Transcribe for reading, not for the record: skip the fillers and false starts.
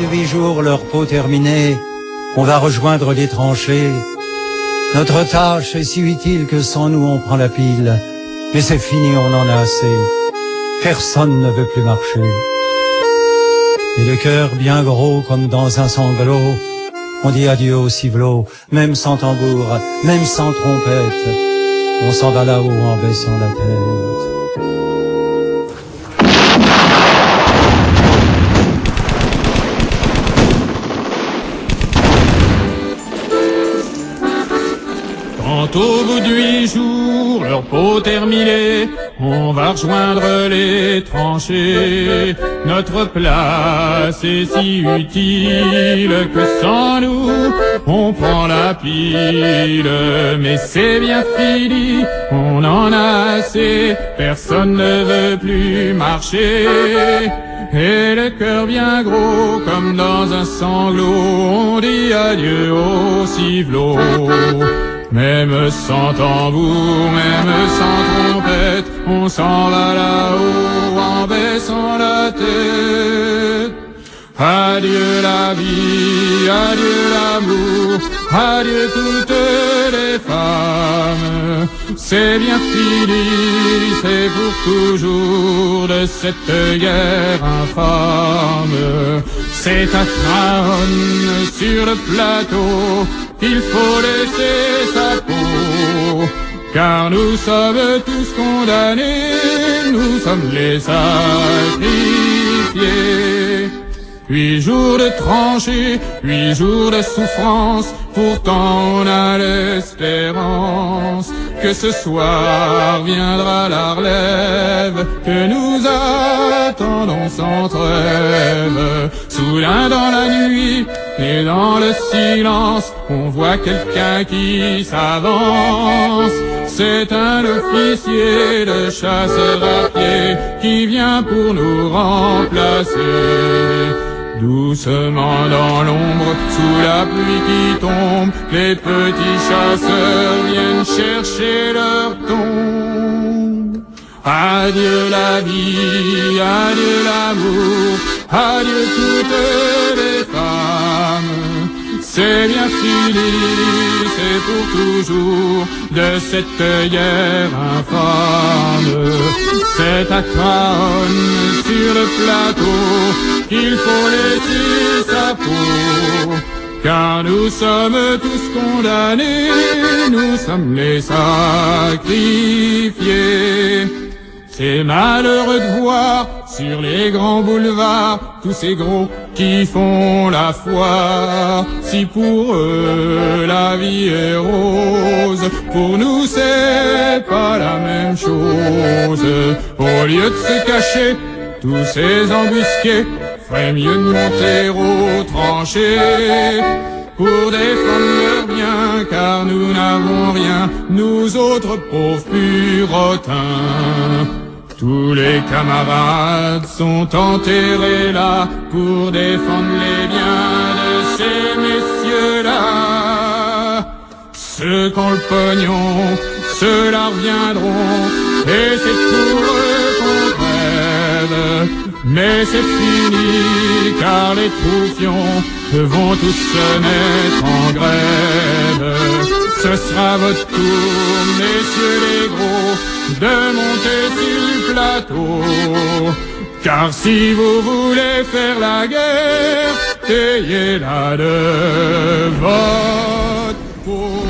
de 8 jours, leur peau terminée, on va rejoindre les tranchées. Notre tâche est si utile que sans nous on prend la pile. Mais c'est fini, on en a assez. Personne ne veut plus marcher. Et le cœur bien gros comme dans un sanglot, on dit adieu au civelot, même sans tambour, même sans trompette. On s'en va là-haut en baissant la tête. Quand au bout de 8 jours, leur peau terminée, on va rejoindre les tranchées. Notre place est si utile que sans nous, on prend la pile. Mais c'est bien fini, on en a assez, personne ne veut plus marcher. Et le cœur bien gros comme dans un sanglot, on dit adieu au civelot. Même sans tambour, même sans trompette, on s'en va là-haut en baissant la tête. Adieu la vie, adieu l'amour, adieu toutes les femmes. C'est bien fini, c'est pour toujours de cette guerre infâme. C'est à Craonne sur le plateau qu'il faut laisser sa peau, car nous sommes tous condamnés, nous sommes les sacrifiés. 8 jours de tranchées, 8 jours de souffrance, pourtant on a l'espérance que ce soir viendra la relève, que nous attendons sans trêve. Soudain dans la nuit et dans le silence, on voit quelqu'un qui s'avance. C'est un officier de chasseur à pied qui vient pour nous remplacer. Doucement dans l'ombre, sous la pluie qui tombe, les petits chasseurs viennent chercher leur tombe. Adieu la vie, adieu l'amour, adieu toutes les femmes. C'est bien fini, c'est pour toujours de cette guerre infâme. C'est à Craonne sur le plateau qu'il faut laisser sa peau, car nous sommes tous condamnés, nous sommes les sacrifiés. C'est malheureux de voir sur les grands boulevards tous ces gros qui font la foire. Si pour eux la vie est rose, pour nous c'est pas la même chose. Au lieu de se cacher, tous ces embusqués ferait mieux de monter aux tranchées pour défendre leur bien, car nous n'avons rien, nous autres pauvres purotins. Tous les camarades sont enterrés là pour défendre les biens de ces messieurs-là. Ceux qui ont le pognon, ceux-là reviendront, et c'est pour eux qu'on crève. Mais c'est fini, car les troufions vont tous se mettre en grève. Ce sera votre tour, messieurs les gros, de monter sur le plateau. Car si vous voulez faire la guerre, payez-la de votre peau.